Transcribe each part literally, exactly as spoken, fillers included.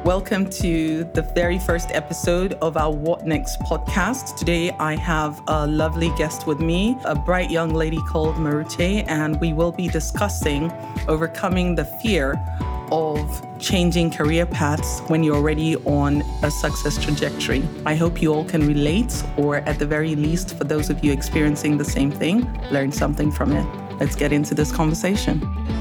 Welcome to the very first episode of our What Next podcast. Today, I have a lovely guest with me, a bright young lady called Marute, and we will be discussing overcoming the fear of changing career paths when you're already on a success trajectory. I hope you all can relate, or at the very least, for those of you experiencing the same thing, learn something from it. Let's get into this conversation.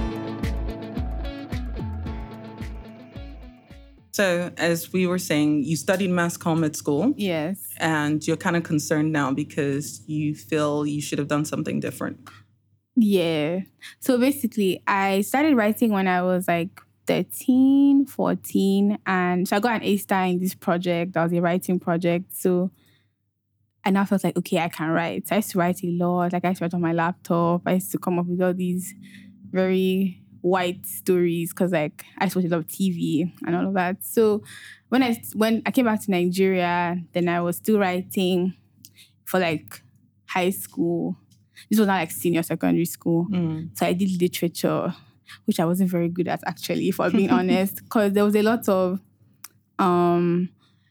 So, as we were saying, you studied mass comm at school. Yes. And you're kind of concerned now because you feel you should have done something different. Yeah. So basically, I started writing when I was like thirteen, fourteen. And so I got an A-star in this project. That was a writing project. So I now felt like, okay, I can write. So I used to write a lot. Like I used to write on my laptop. I used to come up with all these very white stories because like I used to watch a lot of T V and all of that. So when I when I came back to Nigeria, then I was still writing for like high school. This was not like senior secondary school. Mm. So I did literature, which I wasn't very good at actually, if I'm being honest, because there was a lot of um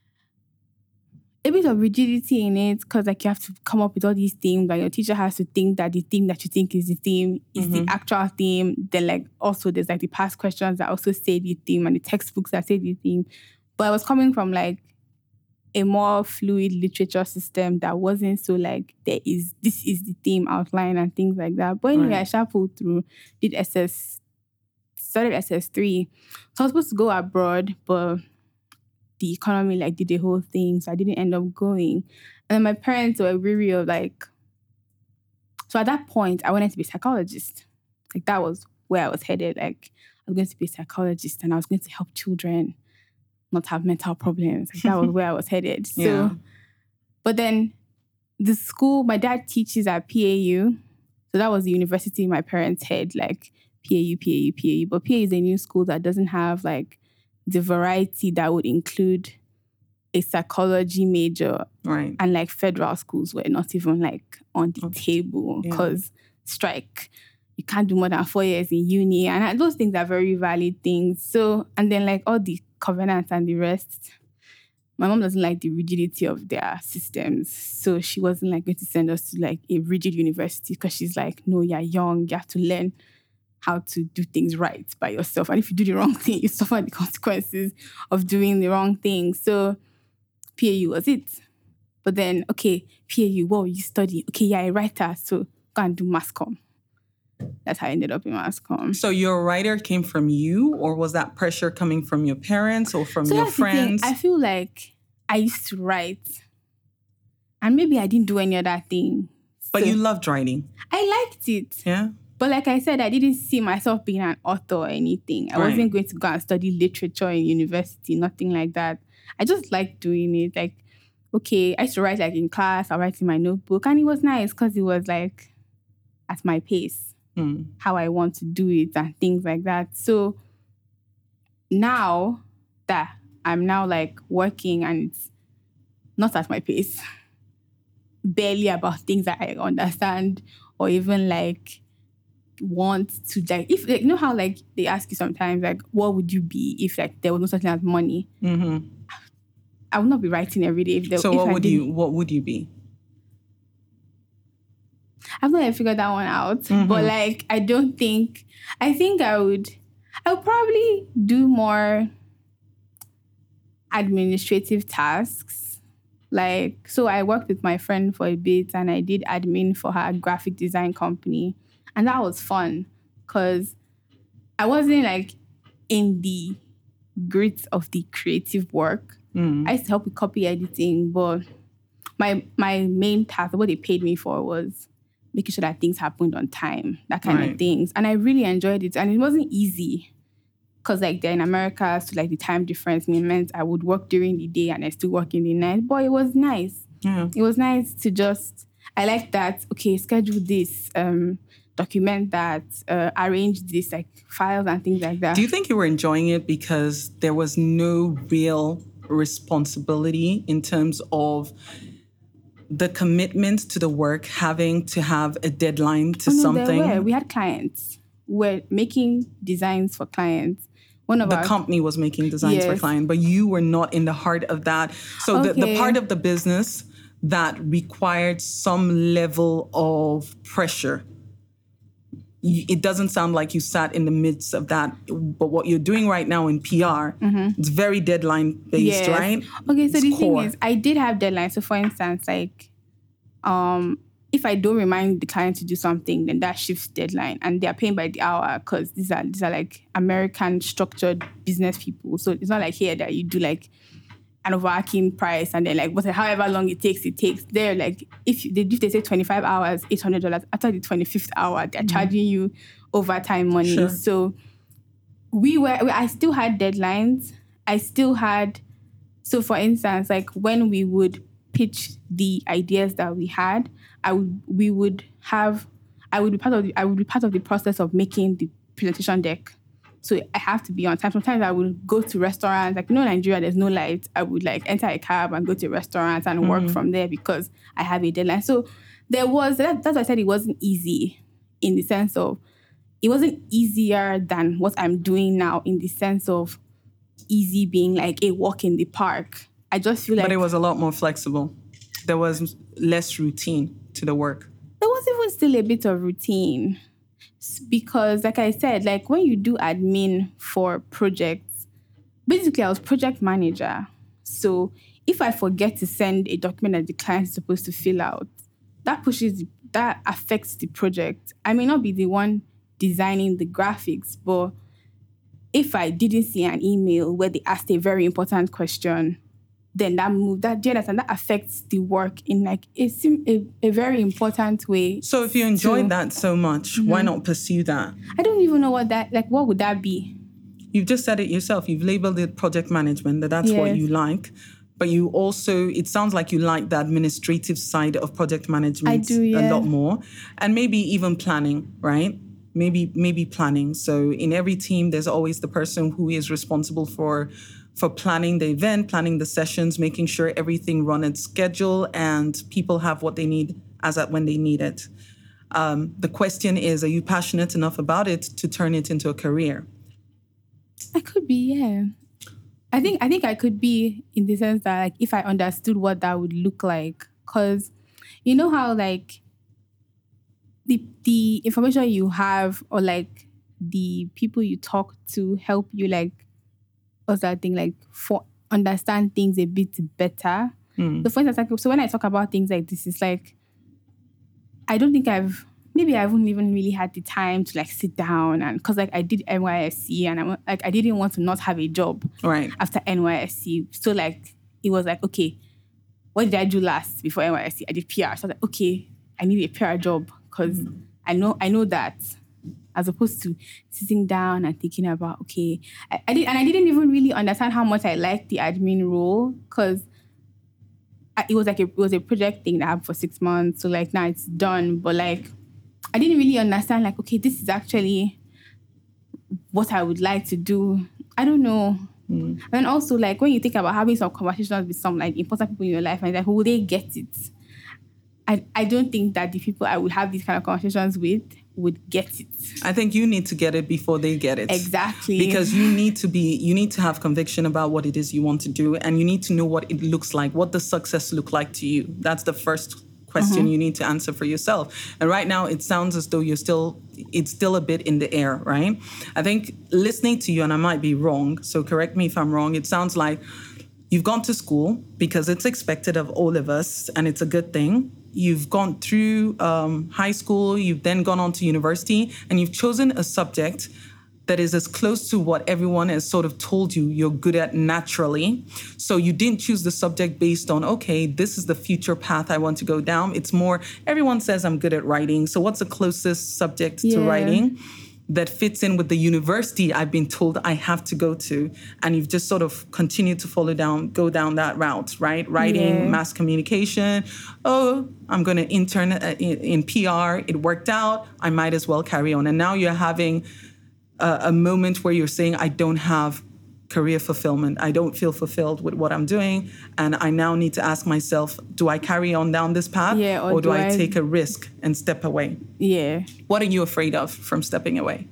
a bit of rigidity in it, because like you have to come up with all these themes. Like your teacher has to think that the theme that you think is the theme is mm-hmm. the actual theme. Then like also there's like the past questions that also say the theme and the textbooks that say the theme. But I was coming from like a more fluid literature system that wasn't so like there is this is the theme outline and things like that. But anyway, right. I shuffled through, did S S, started S S three. So I was supposed to go abroad, but the economy like did the whole thing, so I didn't end up going. And then my parents were weary of like, so at that point I wanted to be a psychologist. Like that was where I was headed. Like I was going to be a psychologist and I was going to help children not have mental problems. Like that was where I was headed. So, yeah. But then the school, my dad teaches at P A U. So that was the university my parents had, like P A U, P A U, P A U. But P A U is a new school that doesn't have like the variety that would include a psychology major. Right. And like federal schools were not even like on the okay. table because yeah. strike. You can't do more than four years in uni. And those things are very valid things. So, and then like all the covenants and the rest, my mom doesn't like the rigidity of their systems. So she wasn't like going to send us to like a rigid university because she's like, no, you're young. You have to learn how to do things right by yourself. And if you do the wrong thing, you suffer the consequences of doing the wrong thing. So P A U was it. But then, okay, P A U, what will you study? Okay, yeah, a writer. So go and do mass comm. That's how I ended up in mass comm. So your writer came from you, or was that pressure coming from your parents or from so your that's friends? The thing. I feel like I used to write and maybe I didn't do any other thing. But so you loved writing. I liked it. Yeah. But like I said, I didn't see myself being an author or anything. I right. wasn't going to go and study literature in university, nothing like that. I just liked doing it. Like, okay, I used to write like in class, I write in my notebook. And it was nice because it was like at my pace, mm. how I want to do it and things like that. So now that I'm now like working and it's not at my pace, barely about things that I understand or even like want to like, if like, you know how like they ask you sometimes like, what would you be if like there was no such thing as money? Mm-hmm. I would not be writing every day. If there, so if what I would you what would you be? I've not yet figured that one out, mm-hmm. but like I don't think I think I would I would probably do more administrative tasks. Like, so I worked with my friend for a bit and I did admin for her graphic design company. And that was fun because I wasn't like in the grit of the creative work. Mm. I used to help with copy editing, but my my main task, what they paid me for was making sure that things happened on time, that kind right. of things. And I really enjoyed it. And it wasn't easy because like they're in America, so like the time difference meant I would work during the day and I still work in the night. But it was nice. Yeah. It was nice to just, I like that, okay, schedule this, um, document that, uh, arrange this, like files and things like that. Do you think you were enjoying it because there was no real responsibility in terms of the commitment to the work, having to have a deadline to oh, no, something? There were. We had clients. We're making designs for clients. One of the our company was making designs for Yes. client, but you were not in the heart of that. So the, the Okay. part of the business that required some level of pressure, y- it doesn't sound like you sat in the midst of that. But what you're doing right now in P R, it's very deadline based, Yes. right? Okay, so It's the core. thing is, I did have deadlines. So, for instance, like, um, if I don't remind the client to do something, then that shifts deadline, and they are paying by the hour because these are these are like American structured business people. So it's not like here that you do like an overarching price and then like whatever, however long it takes, it takes. They're like, if you, they if they say twenty-five hours, eight hundred dollars. After the twenty-fifth hour, they're charging you overtime money. Sure. So we were, I still had deadlines. I still had, so for instance, like when we would pitch the ideas that we had, I would, we would have, I would be part of the, I would be part of the process of making the presentation deck. So I have to be on time. Sometimes I would go to restaurants, like, you know, Nigeria, there's no light. I would like enter a cab and go to restaurants and work from there because I have a deadline. So there was, that, that's why I said it wasn't easy in the sense of, it wasn't easier than what I'm doing now in the sense of easy being like a walk in the park. I just feel like But it was a lot more flexible. There was less routine to the work. there was even still a bit of routine. Because, like I said, like when you do admin for projects, basically I was project manager. So if I forget to send a document that the client is supposed to fill out, that pushes, that affects the project. I may not be the one designing the graphics, but if I didn't see an email where they asked a very important question, then that move, that, do you understand? That affects the work in like a, sim- a, a very important way. So if you enjoyed So- that so much, why not pursue that? I don't even know what that, like, what would that be? You've just said it yourself. You've labeled it project management, that that's what Yes. you like. But you also, it sounds like you like the administrative side of project management I do, a yeah. lot more. And maybe even planning, right? Maybe maybe planning. So in every team, there's always the person who is responsible for for planning the event, planning the sessions, making sure everything run its schedule and people have what they need as at when they need it. Um, the question is, are you passionate enough about it to turn it into a career? I could be, yeah. I think I think I could be in the sense that like if I understood what that would look like, because you know how like the the information you have or like the people you talk to help you like what's that thing like for understand things a bit better. Mm. So for instance, like, so when I talk about things like this, it's like I don't think I've maybe I haven't even really had the time to like sit down and because like I did N Y S C and I like I didn't want to not have a job Right. after N Y S C. So like it was like, okay, what did I do last before N Y S C? I did P R. So I was like, okay, I need a P R job because mm. I know I know that. As opposed to sitting down and thinking about, okay, I, I did, and I didn't even really understand how much I liked the admin role because it was like a, it was a project thing that happened for six months. So like now it's done, but like I didn't really understand like, okay, this is actually what I would like to do. I don't know. Mm. And also like when you think about having some conversations with some like important people in your life and like, will they get it? I, I don't think that the people I would have these kind of conversations with would get it. I think you need to get it before they get it. Exactly. Because you need to be, you need to have conviction about what it is you want to do, and you need to know what it looks like. What does success look like to you? That's the first question mm-hmm. you need to answer for yourself. And right now, it sounds as though you're still, it's still a bit in the air, right? I think listening to you, and I might be wrong, so correct me if I'm wrong, it sounds like you've gone to school because it's expected of all of us, and it's a good thing. You've gone through um, high school, you've then gone on to university, and you've chosen a subject that is as close to what everyone has sort of told you you're good at naturally. So you didn't choose the subject based on, okay, this is the future path I want to go down. It's more, everyone says I'm good at writing, so what's the closest subject yeah. to writing that fits in with the university I've been told I have to go to? And you've just sort of continued to follow down, go down that route, right? Writing, yeah. mass communication. Oh, I'm going to intern in, in P R. It worked out. I might as well carry on. And now you're having a, a moment where you're saying, I don't have career fulfillment. I don't feel fulfilled with what I'm doing. And I now need to ask myself, do I carry on down this path? Yeah, or, or do, do I, I take a risk and step away? Yeah. What are you afraid of from stepping away?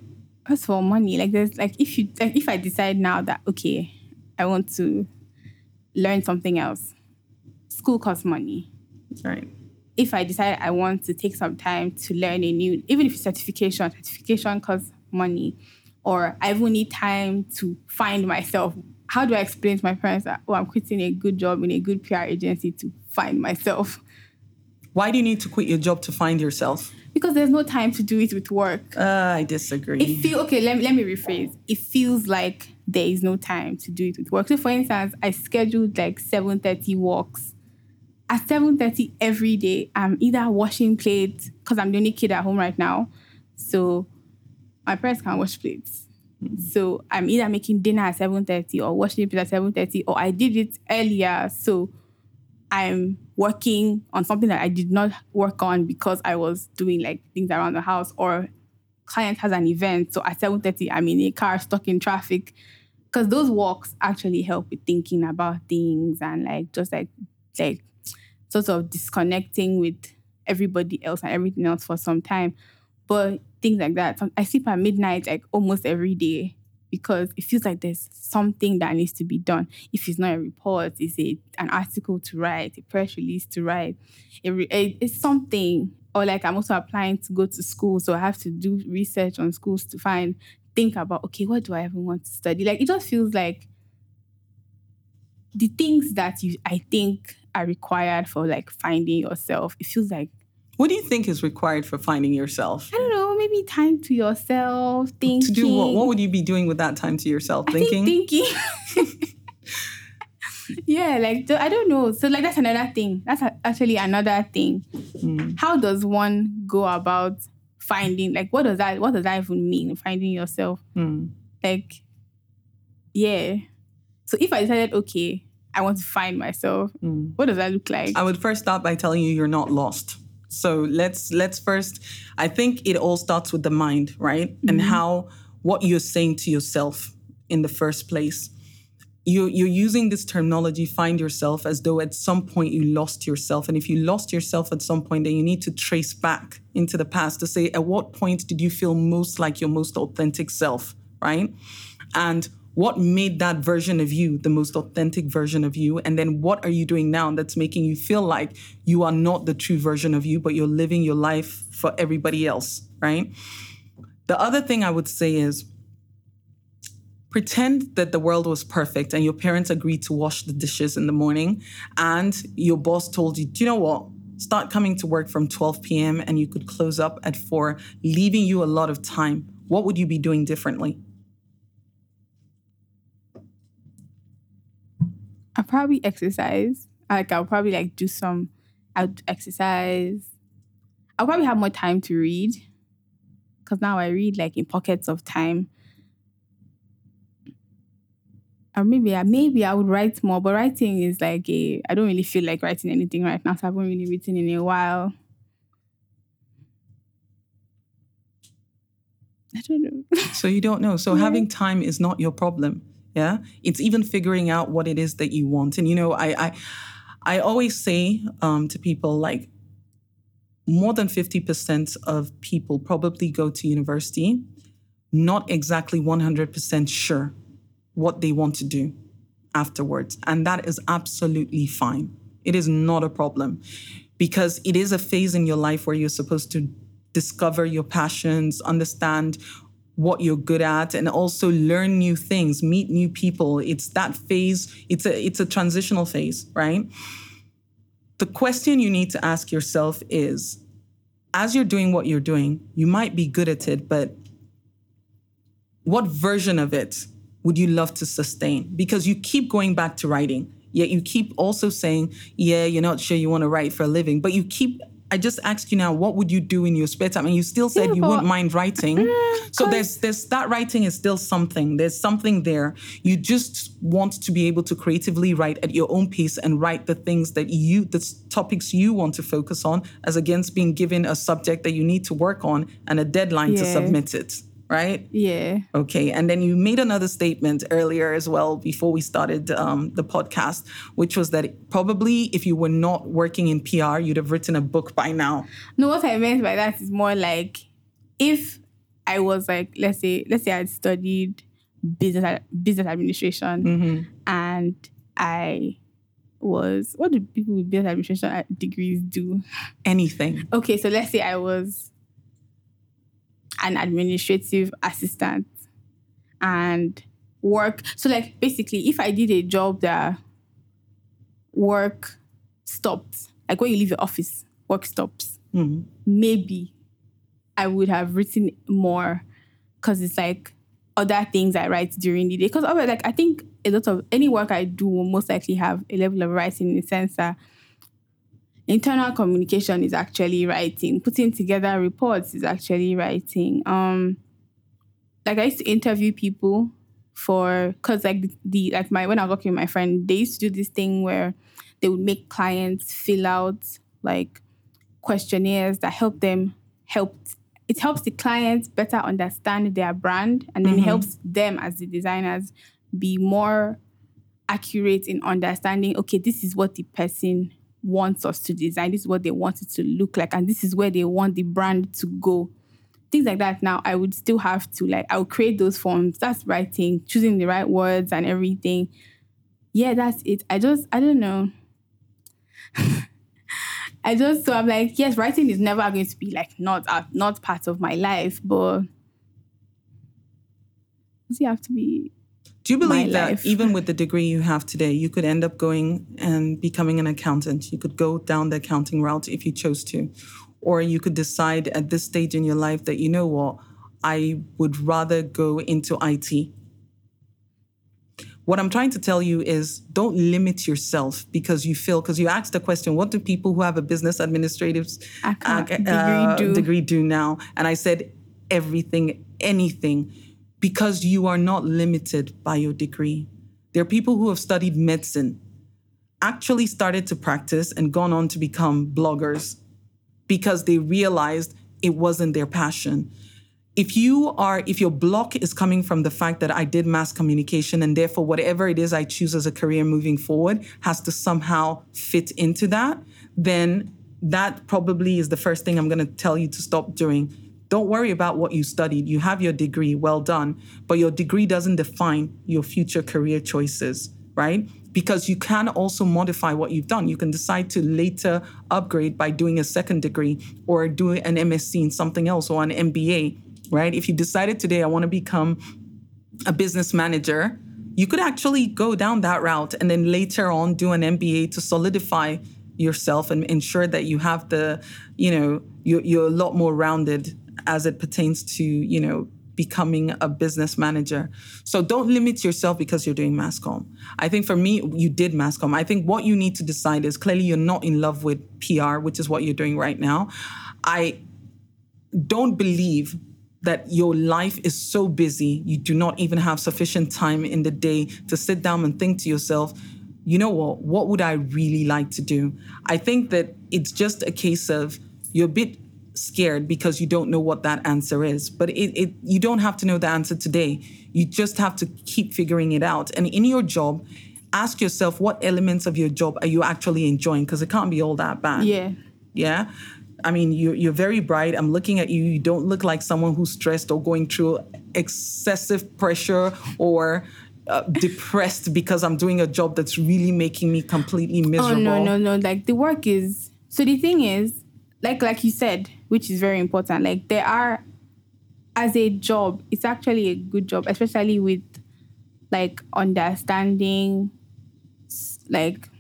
First of all, money. Like there's like if you like if I decide now that okay, I want to learn something else, school costs money. Right. If I decide I want to take some time to learn a new, even if it's certification, certification costs money. Or I will need time to find myself. How do I explain to my parents that, oh, I'm quitting a good job in a good P R agency to find myself? Why do you need to quit your job to find yourself? Because there's no time to do it with work. Uh, I disagree. It feel okay, let, let me rephrase. It feels like there is no time to do it with work. So for instance, I scheduled like seven thirty walks. At seven thirty every day, I'm either washing plates, because I'm the only kid at home right now. So my parents can't wash plates. Mm-hmm. So I'm either making dinner at seven thirty or washing plates at seven thirty, or I did it earlier. So I'm working on something that I did not work on because I was doing like things around the house, or client has an event. So at seven thirty, I'm in a car stuck in traffic. Because those walks actually help with thinking about things and like just like like sort of disconnecting with everybody else and everything else for some time. But things like that, I sleep at midnight like almost every day because it feels like there's something that needs to be done. If it's not a report, it's a, an article to write, a press release to write. It, it, it's something. Or like I'm also applying to go to school, so I have to do research on schools to find, think about, okay, what do I even want to study? Like it just feels like the things that you I think are required for like finding yourself. It feels like, what do you think is required for finding yourself? I don't know, maybe time to yourself, thinking. To do what? What would you be doing with that time to yourself? I Thinking? Think thinking. Yeah, like, I don't know. So like that's another thing. That's actually another thing. Mm. How does one go about finding, like, what does that, what does that even mean, finding yourself? Mm. Like, yeah. So if I decided, okay, I want to find myself, mm. what does that look like? I would first start by telling you you're not lost. So let's let's first, I think it all starts with the mind, right? Mm-hmm. And how, what you're saying to yourself in the first place. You, you're using this terminology, find yourself, as though at some point you lost yourself. And if you lost yourself at some point, then you need to trace back into the past to say, at what point did you feel most like your most authentic self, right? And what made that version of you the most authentic version of you? And then what are you doing now that's making you feel like you are not the true version of you, but you're living your life for everybody else, right? The other thing I would say is, pretend that the world was perfect and your parents agreed to wash the dishes in the morning and your boss told you, do you know what? Start coming to work from twelve p.m. and you could close up at four, leaving you a lot of time. What would you be doing differently? I'll probably exercise. Like I'll probably like do some, I'll exercise. I'll probably have more time to read. Because now I read like in pockets of time. Or maybe I maybe I would write more, but writing is like a, I don't really feel like writing anything right now, so I haven't really written in a while. I don't know. So you don't know. So yeah. Having time is not your problem. Yeah. It's even figuring out what it is that you want. And, you know, I I, I always say um, to people, like, more than fifty percent of people probably go to university not exactly one hundred percent sure what they want to do afterwards. And that is absolutely fine. It is not a problem because it is a phase in your life where you're supposed to discover your passions, understand what you're good at, and also learn new things, meet new people. It's that phase. It's a, it's a transitional phase, right? The question you need to ask yourself is, as you're doing what you're doing, you might be good at it, but what version of it would you love to sustain? Because you keep going back to writing, yet you keep also saying, yeah, you're not sure you want to write for a living, but you keep, I just asked you now, what would you do in your spare time? And you still said yeah, you wouldn't mind writing. Mm, so there's, there's that writing is still something. There's something there. You just want to be able to creatively write at your own pace and write the things that you, the topics you want to focus on, as against being given a subject that you need to work on and a deadline yeah. to submit it. Right? Yeah. Okay. And then you made another statement earlier as well before we started um, the podcast, which was that probably if you were not working in P R, you'd have written a book by now. No, what I meant by that is more like if I was like, let's say, let's say I had studied business business administration, Mm-hmm. and I was, what do people with business administration degrees do? Anything. Okay, so let's say I was an administrative assistant and work. So like basically, if I did a job that work stopped, like when you leave your office, work stops, Mm-hmm. maybe I would have written more, because it's like other things I write during the day. Because like I think a lot of any work I do will most likely have a level of writing, in the sense that internal communication is actually writing. Putting together reports is actually writing. Um, like I used to interview people for, cause like the, the like my when I was working with my friend, they used to do this thing where they would make clients fill out like questionnaires that help them help. It helps the clients better understand their brand, and then Mm-hmm. it helps them as the designers be more accurate in understanding, okay, this is what the person wants us to design, this is what they want it to look like, and this is where they want the brand to go. Things like that. Now, I would still have to, like, I would create those forms. That's writing, choosing the right words and everything. Yeah, that's it. I just, I don't know. I just, so I'm like, yes, writing is never going to be like not uh, not part of my life, but does it have to be? Do you believe my that life? even with the degree you have today, you could end up going and becoming an accountant? You could go down the accounting route if you chose to. Or you could decide at this stage in your life that, you know what, I would rather go into I T. What I'm trying to tell you is don't limit yourself because you feel, because you asked the question, what do people who have a business administrative Account- uh, degree do. degree do now? And I said everything, anything, because you are not limited by your degree. There are people who have studied medicine, actually started to practice and gone on to become bloggers because they realized it wasn't their passion. If you are, if your block is coming from the fact that I did mass communication and therefore whatever it is I choose as a career moving forward has to somehow fit into that, then that probably is the first thing I'm going to tell you to stop doing. Don't worry about what you studied. You have your degree, well done. But your degree doesn't define your future career choices, right? Because you can also modify what you've done. You can decide to later upgrade by doing a second degree or doing an M S c in something else or an M B A, right? If you decided today, I want to become a business manager, you could actually go down that route and then later on do an M B A to solidify yourself and ensure that you have the, you know, you're, you're a lot more rounded as it pertains to, you know, becoming a business manager. So don't limit yourself because you're doing mass comm. I think for me, you did mass comm. I think what you need to decide is clearly you're not in love with P R, which is what you're doing right now. I don't believe that your life is so busy, you do not even have sufficient time in the day to sit down and think to yourself, you know what, what would I really like to do? I think that it's just a case of you're a bit scared because you don't know what that answer is. But it, it you don't have to know the answer today. You just have to keep figuring it out. And in your job, ask yourself what elements of your job are you actually enjoying? Because it can't be all that bad. Yeah. Yeah. I mean, you're, you're very bright. I'm looking at you. You don't look like someone who's stressed or going through excessive pressure or uh, depressed because I'm doing a job that's really making me completely miserable. Oh, no, no, no. Like, the work is... So the thing is, like like you said, which is very important, like, there are... As a job, it's actually a good job, especially with, like, understanding, like,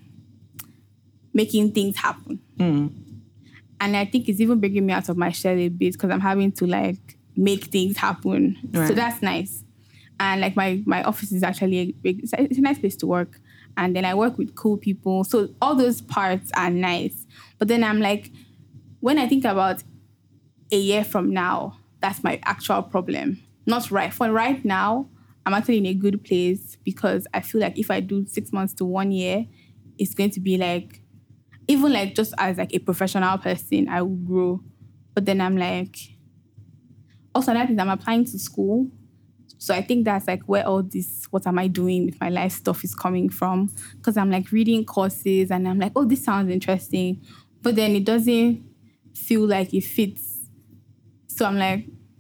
making things happen. Mm. And I think it's even bringing me out of my shell a bit because I'm having to, like, make things happen. Right. So that's nice. And, like, my, my office is actually a big... It's a, it's a nice place to work. And then I work with cool people. So all those parts are nice. But then I'm like, when I think about a year from now, that's my actual problem. Not right. For right now, I'm actually in a good place because I feel like if I do six months to one year, it's going to be like... Even like just as like a professional person, I will grow. But then I'm like, also that is I'm applying to school. So I think that's like where all this, what am I doing with my life stuff is coming from. Because I'm like reading courses and I'm like, oh, this sounds interesting. But then it doesn't feel like it fits. So I'm like,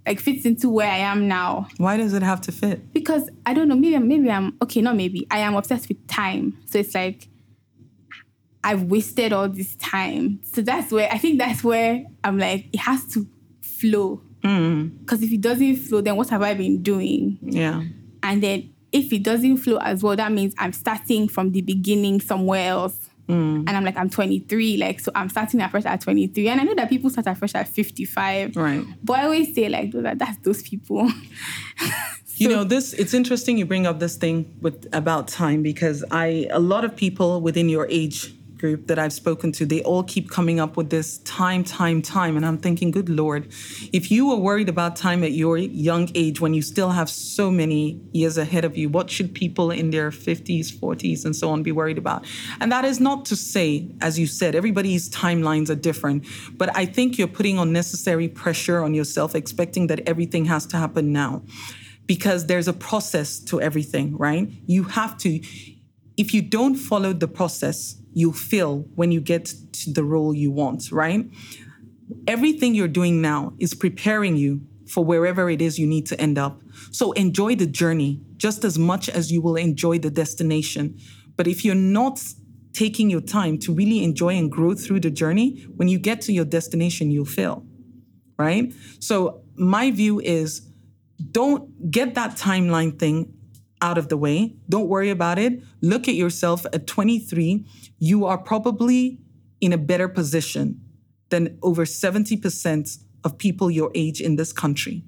like fits into where I am now. Why does it have to fit? Because I don't know, maybe maybe I'm okay, not maybe. I am obsessed with time. So it's like I've wasted all this time. So that's where I think that's where I'm like, it has to flow. Because mm. if it doesn't flow, then what have I been doing? Yeah. And then if it doesn't flow as well, that means I'm starting from the beginning somewhere else. Mm. And I'm like, I'm twenty-three, like, so I'm starting afresh at twenty-three. And I know that people start afresh at fifty-five. Right. But I always say, like, that that's those people. so, you know, this, it's interesting you bring up this thing with about time, because I, a lot of people within your age group that I've spoken to, they all keep coming up with this time, time, time. And I'm thinking, good Lord, if you were worried about time at your young age when you still have so many years ahead of you, what should people in their fifties, forties, and so on be worried about? And that is not to say, as you said, everybody's timelines are different. But I think you're putting unnecessary pressure on yourself, expecting that everything has to happen now. Because there's a process to everything, right? You have to, if you don't follow the process, you'll fail when you get to the role you want, right? Everything you're doing now is preparing you for wherever it is you need to end up. So enjoy the journey just as much as you will enjoy the destination. But if you're not taking your time to really enjoy and grow through the journey, when you get to your destination, you'll fail, right? So my view is, don't get that timeline thing out of the way. Don't worry about it. Look at yourself at twenty-three. You are probably in a better position than over seventy percent of people your age in this country.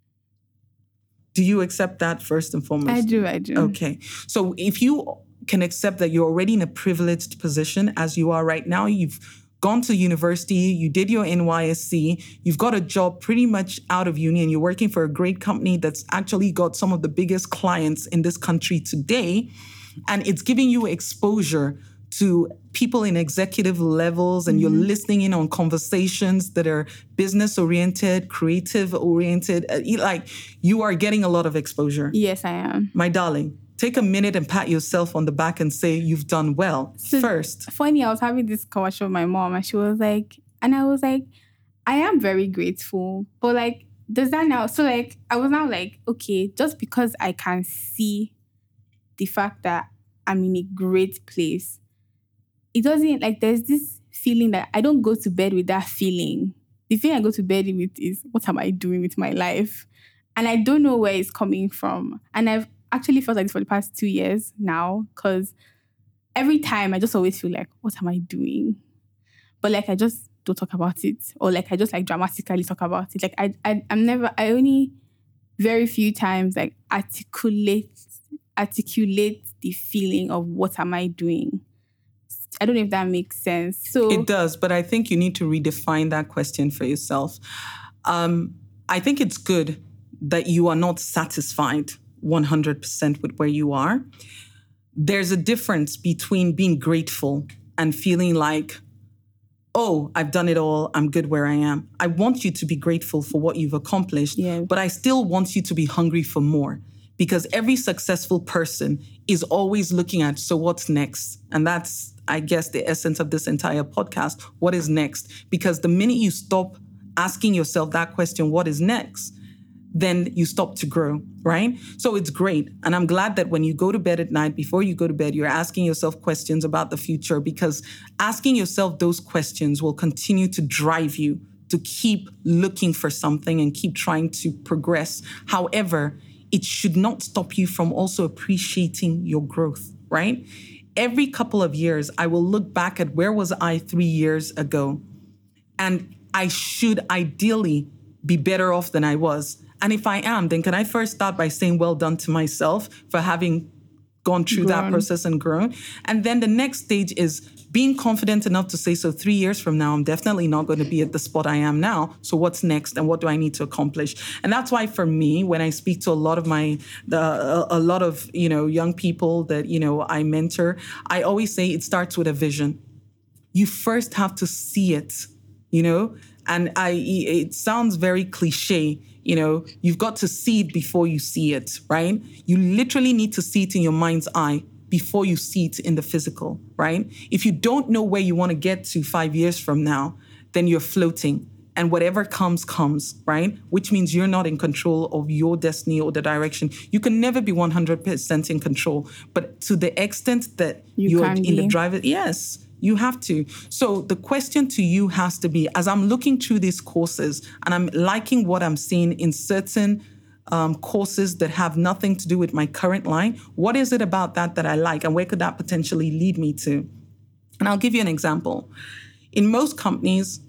Do you accept that first and foremost? I do, I do. Okay. So if you can accept that you're already in a privileged position as you are right now, you've gone to university, you did your N Y S C, you've got a job pretty much out of uni, and you're working for a great company that's actually got some of the biggest clients in this country today, and it's giving you exposure to people in executive levels, and mm-hmm. you're listening in on conversations that are business-oriented, creative-oriented, uh, like you are getting a lot of exposure. Yes, I am. My darling, take a minute and pat yourself on the back and say you've done well. So first. Funny, I was having this conversation with my mom, and she was like, and I was like, I am very grateful. But like, does that now, so like, I was now like, okay, just because I can see the fact that I'm in a great place, it doesn't, like, there's this feeling that I don't go to bed with that feeling. The thing I go to bed with is, what am I doing with my life? And I don't know where it's coming from. And I've actually felt like this for the past two years now, because every time I just always feel like, what am I doing? But like, I just don't talk about it. Or like, I just like dramatically talk about it. Like, I, I, I'm never, I only very few times like articulate, articulate the feeling of what am I doing? I don't know if that makes sense. So it does, but I think you need to redefine that question for yourself. Um, I think it's good that you are not satisfied one hundred percent with where you are. There's a difference between being grateful and feeling like, oh, I've done it all, I'm good where I am. I want you to be grateful for what you've accomplished, yeah. but I still want you to be hungry for more, because every successful person is always looking at, so what's next? And that's, I guess, the essence of this entire podcast. What is next? Because the minute you stop asking yourself that question, what is next? Then you stop to grow, right? So it's great. And I'm glad that when you go to bed at night, before you go to bed, you're asking yourself questions about the future, because asking yourself those questions will continue to drive you to keep looking for something and keep trying to progress. However, it should not stop you from also appreciating your growth, right? Every couple of years, I will look back at where was I three years ago, and I should ideally be better off than I was. And if I am, then can I first start by saying well done to myself for having gone through grown. that process and grown? And then the next stage is being confident enough to say, so three years from now, I'm definitely not going to be at the spot I am now. So what's next, and what do I need to accomplish? And that's why for me, when I speak to a lot of my, the, a, a lot of, you know, young people that, you know, I mentor, I always say it starts with a vision. You first have to see it, you know, and I, it sounds very cliche. You know, you've got to see it before you see it, right? You literally need to see it in your mind's eye before you see it in the physical, right? If you don't know where you want to get to five years from now, then you're floating. and whatever comes, comes, right? Which means you're not in control of your destiny or the direction. You can never be one hundred percent in control, but to the extent that You you're can in be. the driver, yes, you have to. So the question to you has to be, as I'm looking through these courses and I'm liking what I'm seeing in certain um, courses that have nothing to do with my current line, what is it about that that I like, and where could that potentially lead me to? And I'll give you an example. In most companies,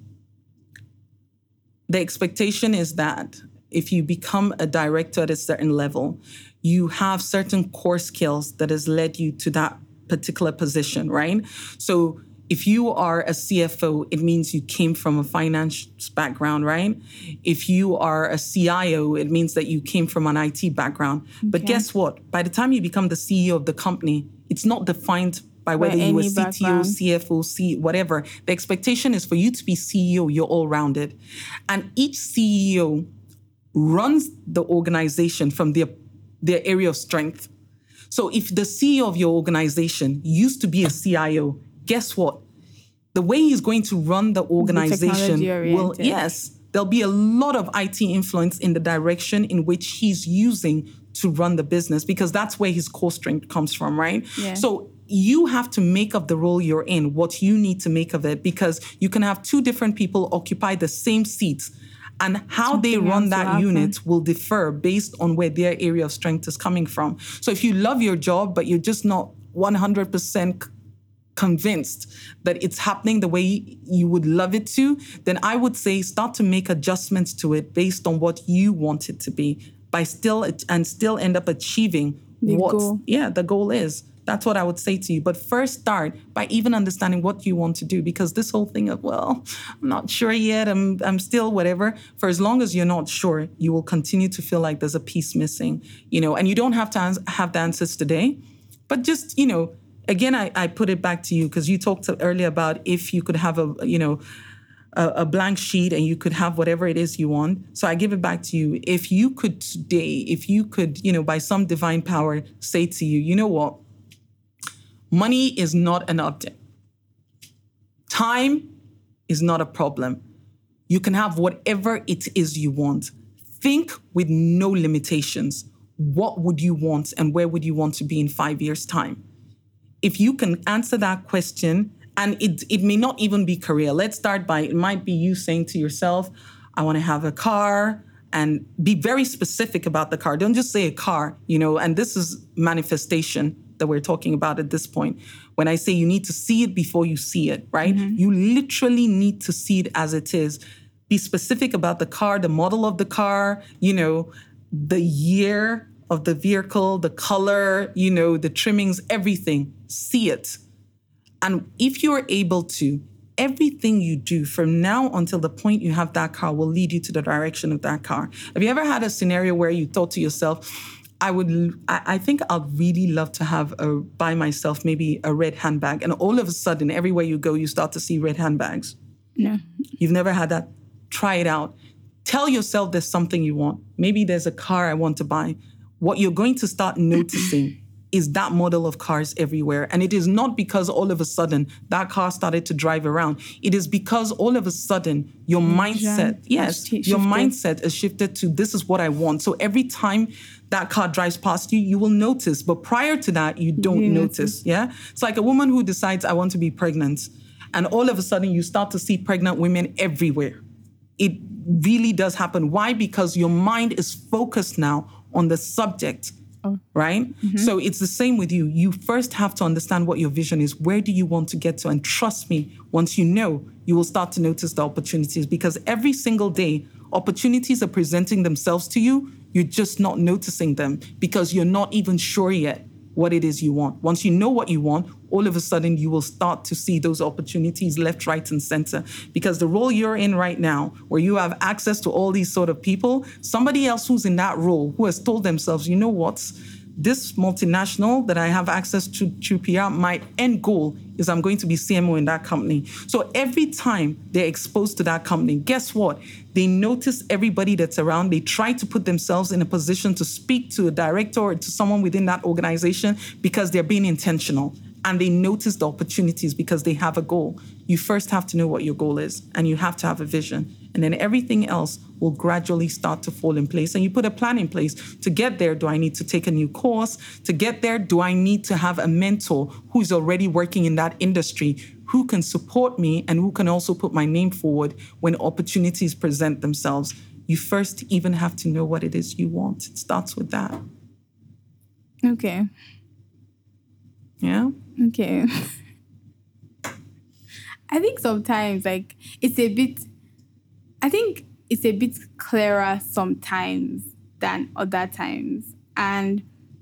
the expectation is that if you become a director at a certain level, you have certain core skills that has led you to that particular position, right? So if you are a C F O, it means you came from a finance background, right? If you are a C I O, it means that you came from an I T background. Okay. But guess what? By the time you become the C E O of the company, it's not defined by whether you were C T O, background. C F O, C, whatever. The expectation is for you to be C E O, you're all-rounded. And each C E O runs the organization from their, their area of strength. So if the C E O of your organization used to be a C I O, guess what? The way he's going to run the organization will, yes, there'll be a lot of I T influence in the direction in which he's using to run the business, because that's where his core strength comes from, right? Yeah. So you have to make of the role you're in what you need to make of it, because you can have two different people occupy the same seat, and how Something they run else that will unit will differ based on where their area of strength is coming from. So if you love your job, but you're just not one hundred percent convinced that it's happening the way you would love it to, then I would say start to make adjustments to it based on what you want it to be, by still and still end up achieving the what goal. yeah the goal is. That's what I would say to you. But first start by even understanding what you want to do, because this whole thing of, well, I'm not sure yet, I'm I'm still whatever. For as long as you're not sure, you will continue to feel like there's a piece missing, you know, and you don't have to ans- have the answers today, but just, you know, again, I, I put it back to you, because you talked earlier about if you could have a, you know, a, a blank sheet and you could have whatever it is you want. So I give it back to you. If you could today, if you could, you know, by some divine power say to you, you know what? Money is not an object. Time is not a problem. You can have whatever it is you want. Think with no limitations. What would you want and where would you want to be in five years' time? If you can answer that question, and it, it may not even be career. Let's start by, it might be you saying to yourself, I want to have a car, and be very specific about the car. Don't just say a car, you know, and this is manifestation that we're talking about at this point. When I say you need to see it before you see it, right? Mm-hmm. You literally need to see it as it is. Be specific about the car, the model of the car, you know, the year of the vehicle, the color, you know, the trimmings, everything. See it. And if you're able to, everything you do from now until the point you have that car will lead you to the direction of that car. Have you ever had a scenario where you thought to yourself, I would, I, I think I'd really love to have a, buy myself maybe a red handbag. And all of a sudden, everywhere you go, you start to see red handbags. No. You've never had that? Try it out. Tell yourself there's something you want. Maybe there's a car I want to buy. What you're going to start noticing is that model of cars everywhere. And it is not because all of a sudden that car started to drive around. It is because all of a sudden your mindset, yes, your mindset is shifted to this is what I want. So every time that car drives past you, you will notice. But prior to that, you don't yeah. notice, yeah? It's like a woman who decides, I want to be pregnant. And all of a sudden you start to see pregnant women everywhere. It really does happen. Why? Because your mind is focused now on the subject. Oh. Right? Mm-hmm. So it's the same with you. You first have to understand what your vision is. Where do you want to get to? And trust me, once you know, you will start to notice the opportunities, because every single day, opportunities are presenting themselves to you. You're just not noticing them because you're not even sure yet what it is you want. Once you know what you want, all of a sudden you will start to see those opportunities left, right, and center. Because the role you're in right now, where you have access to all these sort of people, somebody else who's in that role, who has told themselves, you know what, this multinational that I have access to through P R, my end goal is I'm going to be C M O in that company. So every time they're exposed to that company, guess what? They notice everybody that's around. They try to put themselves in a position to speak to a director or to someone within that organization because they're being intentional. And they notice the opportunities because they have a goal. You first have to know what your goal is, and you have to have a vision. And then everything else will gradually start to fall in place. And you put a plan in place. To get there, do I need to take a new course? To get there, do I need to have a mentor who's already working in that industry, who can support me and who can also put my name forward when opportunities present themselves? You first even have to know what it is you want. It starts with that. Okay. Yeah? Okay. I think sometimes, like, it's a bit, I think it's a bit clearer sometimes than other times. And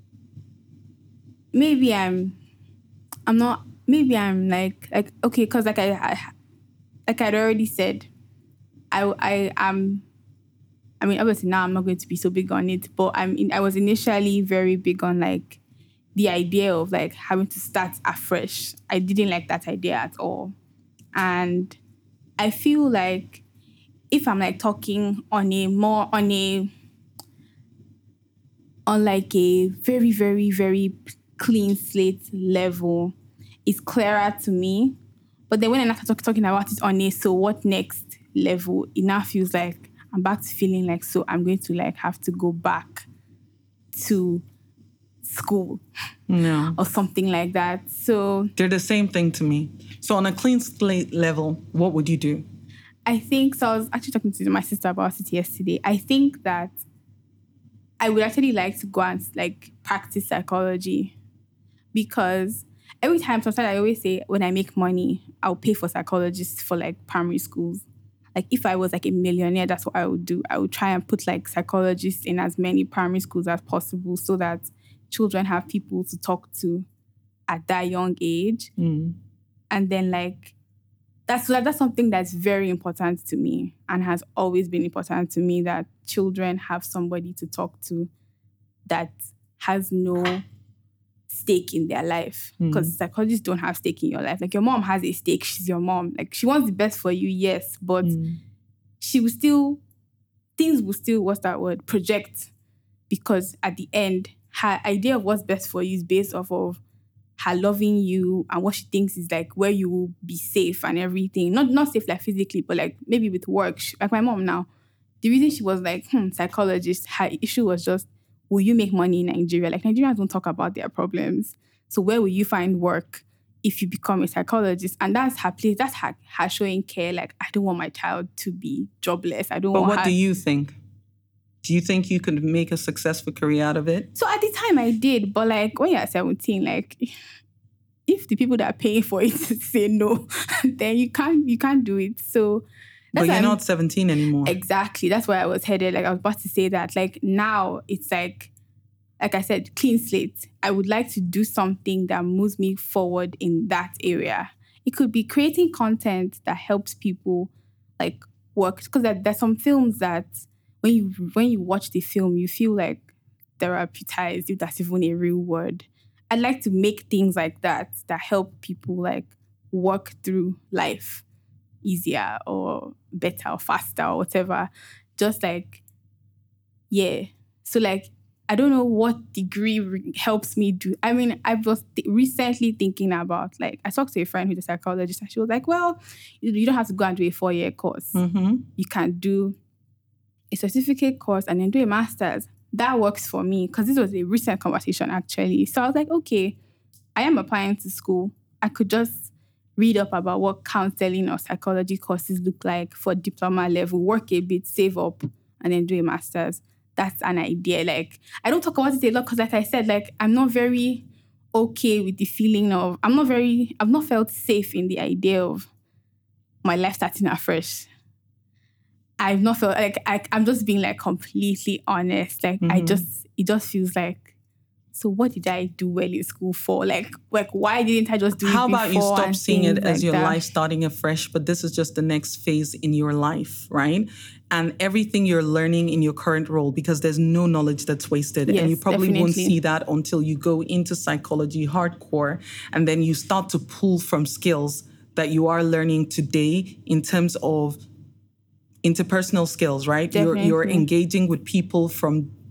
maybe I'm, I'm not, maybe I'm like, like, okay, because like I, I, like I'd already said, I, I am, I mean, obviously now I'm not going to be so big on it, but I'm in, I was initially very big on like the idea of like having to start afresh. I didn't like that idea at all. And I feel like if I'm like talking on a more, on a, on like a very, very, very clean slate level, it's clearer to me. But then when I'm not talk, talking about it on a so what next level, it now feels like I'm back to feeling like, so I'm going to like have to go back to school No. or something like that. So they're the same thing to me. So on a clean slate level, what would you do? I think, so I was actually talking to my sister about it yesterday. I think that I would actually like to go and like practice psychology, because every time, sometimes I always say when I make money, I'll pay for psychologists for like primary schools. Like if I was like a millionaire, that's what I would do. I would try and put like psychologists in as many primary schools as possible so that children have people to talk to at that young age. Mm. And then like, that's that's something that's very important to me and has always been important to me, that children have somebody to talk to that has no stake in their life. Because mm. psychologists don't have stake in your life. Like your mom has a stake. She's your mom. Like she wants the best for you, yes. But mm. she will still, things will still, what's that word? Project. Because at the end, her idea of what's best for you is based off of her loving you and what she thinks is like where you will be safe and everything. Not not safe like physically, but like maybe with work. She, like my mom now, the reason she was like, hmm, psychologist, her issue was just, will you make money in Nigeria? Like Nigerians don't talk about their problems. So where will you find work if you become a psychologist? And that's her place. That's her, her showing care. Like, I don't want my child to be jobless. I don't but want what her... do you think? Do you think you could make a successful career out of it? So at the time I did, but like when you're seventeen, like if the people that are paying for it say no, then you can't you can't do it. So that's but you're not seventeen anymore. Exactly. That's where I was headed. Like I was about to say that. Like now it's like, like I said, clean slate. I would like to do something that moves me forward in that area. It could be creating content that helps people like work. Because there, there's some films that when you when you watch the film, you feel like therapeutized, if that's even a real word. I'd like to make things like that that help people like work through life easier or better or faster or whatever. Just like, yeah. So like, I don't know what degree re- helps me do. I mean, I was th- recently thinking about, like, I talked to a friend who's a psychologist and she was like, well, you, you don't have to go and do a four-year course. Mm-hmm. You can do a certificate course and then do a master's. That works for me because this was a recent conversation, actually. So I was like, okay, I am applying to school. I could just read up about what counseling or psychology courses look like for diploma level, work a bit, save up, and then do a master's. That's an idea. Like, I don't talk about it a lot because, like I said, like, I'm not very okay with the feeling of, I'm not very, I've not felt safe in the idea of my life starting afresh. I've not felt, like, I, I'm just being, like, completely honest. Like, mm-hmm. I just, it just feels like, so what did I do well in school for? Like, like why didn't I just do How it before? How about you stop seeing it as like your that? life starting afresh, but this is just the next phase in your life, right? And everything you're learning in your current role, because there's no knowledge that's wasted. Yes, and you probably definitely. won't see that until you go into psychology hardcore. And then you start to pull from skills that you are learning today in terms of interpersonal skills, right? You're, you're engaging with people from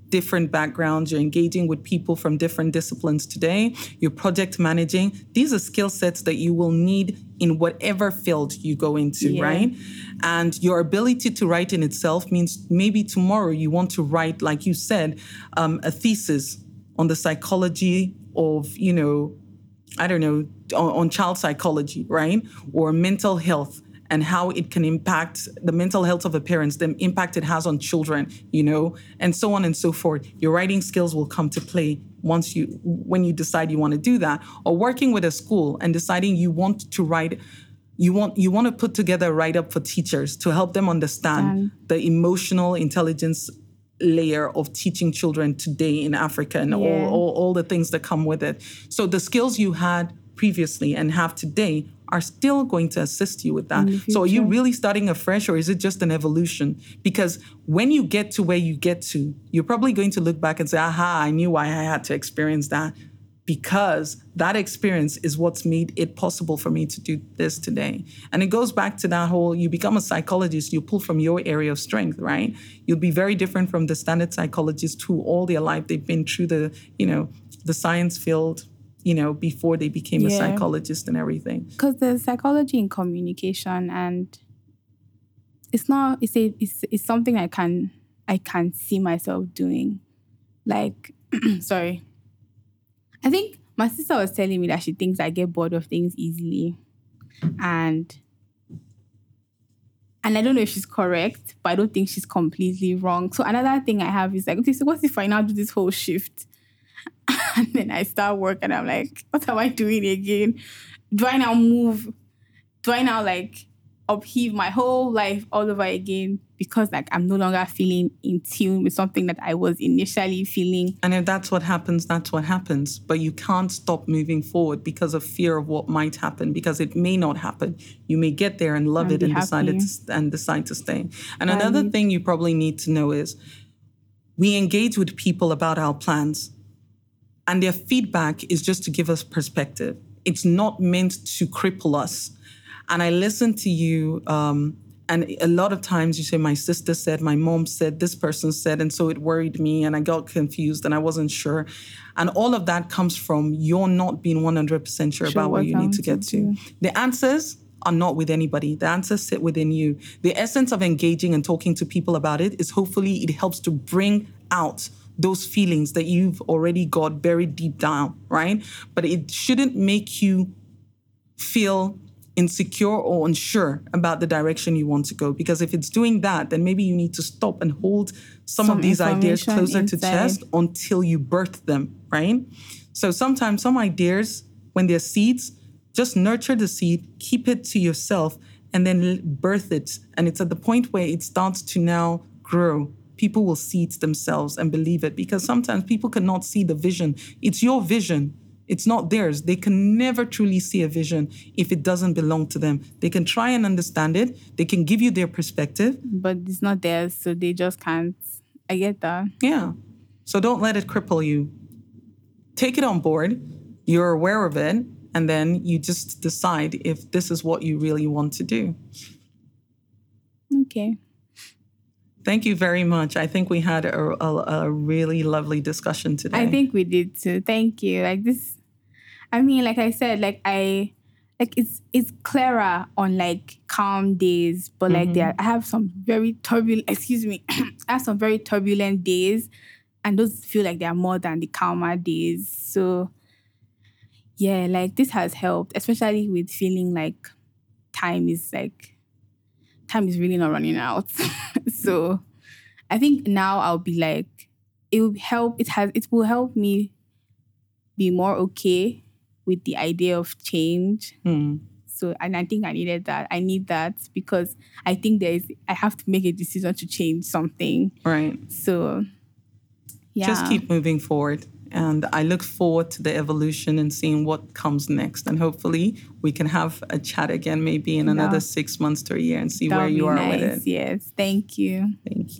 different backgrounds, you're engaging with people from different disciplines today, you're project managing. These are skill sets that you will need in whatever field you go into, Yeah. right? And your ability to write in itself means maybe tomorrow you want to write, like you said, um, a thesis on the psychology of, you know, I don't know, on, on child psychology, right? Or mental health and how it can impact the mental health of a parent, the impact it has on children, you know, and so on and so forth. Your writing skills will come to play once you, when you decide you want to do that. Or working with a school and deciding you want to write, you want you want to put together a write-up for teachers to help them understand Um, the emotional intelligence layer of teaching children today in Africa and Yeah. all, all, all the things that come with it. So the skills you had previously and have today are still going to assist you with that. In the So are you future. really starting afresh, or is it just an evolution? Because when you get to where you get to, you're probably going to look back and say, aha, I knew why I had to experience that. Because that experience is what's made it possible for me to do this today. And it goes back to that whole, you become a psychologist, you pull from your area of strength, right? You'll be very different from the standard psychologist who all their life they've been through the, you know, the science field, you know, before they became a Yeah. psychologist and everything. Because there's psychology in communication, and it's not it's a it's, it's something I can I can see myself doing. Like, sorry. I think my sister was telling me that she thinks I get bored of things easily. And and I don't know if she's correct, but I don't think she's completely wrong. So another thing I have is like, okay, so what if I now do this whole shift? And then I start work and I'm like, what am I doing again? Do I now move? Do I now like upheave my whole life all over again? Because like I'm no longer feeling in tune with something that I was initially feeling. And if that's what happens, that's what happens. But you can't stop moving forward because of fear of what might happen, because it may not happen. You may get there and love And it be and decide, happy. it to, and decide to stay. And Valid. another thing you probably need to know is we engage with people about our plans, and their feedback is just to give us perspective. It's not meant to cripple us. And I listen to you, um, and a lot of times you say, my sister said, my mom said, this person said, and so it worried me and I got confused and I wasn't sure. And all of that comes from you're not being one hundred percent sure, Sure about where what you I need want to get to to. do. The answers are not with anybody. The answers sit within you. The essence of engaging and talking to people about it is hopefully it helps to bring out those feelings that you've already got buried deep down, right? But it shouldn't make you feel insecure or unsure about the direction you want to go. Because if it's doing that, then maybe you need to stop and hold some, Some of these ideas information closer to inside. chest until you birth them, right? So sometimes some ideas, when they're seeds, just nurture the seed, keep it to yourself, and then l- birth it. And it's at the point where it starts to now grow. People will see it themselves and believe it, because sometimes people cannot see the vision. It's your vision. It's not theirs. They can never truly see a vision if it doesn't belong to them. They can try and understand it. They can give you their perspective. But it's not theirs, so they just can't. I get that. Yeah. So don't let it cripple you. Take it on board. You're aware of it. And then you just decide if this is what you really want to do. Okay. Thank you very much. I think we had a, a, a really lovely discussion today. I think we did too. Thank you. Like this, I mean, like I said, like I, like it's it's clearer on like calm days, but like there, I have some very turbulent. Excuse me, I have some very turbulent days, and those feel like they are more than the calmer days. So, yeah, like this has helped, especially with feeling like time is like time is really not running out. So I think now I'll be like, it will help, it has it will help me be more okay with the idea of change. Hmm. So and I think I needed that. I need that because I think there is I have to make a decision to change something. Right. So yeah. Just keep moving forward. And I look forward to the evolution and seeing what comes next. And hopefully we can have a chat again maybe in another Yeah. six months to a year and see That where would you be are nice. with it. Yes. Thank you. Thank you.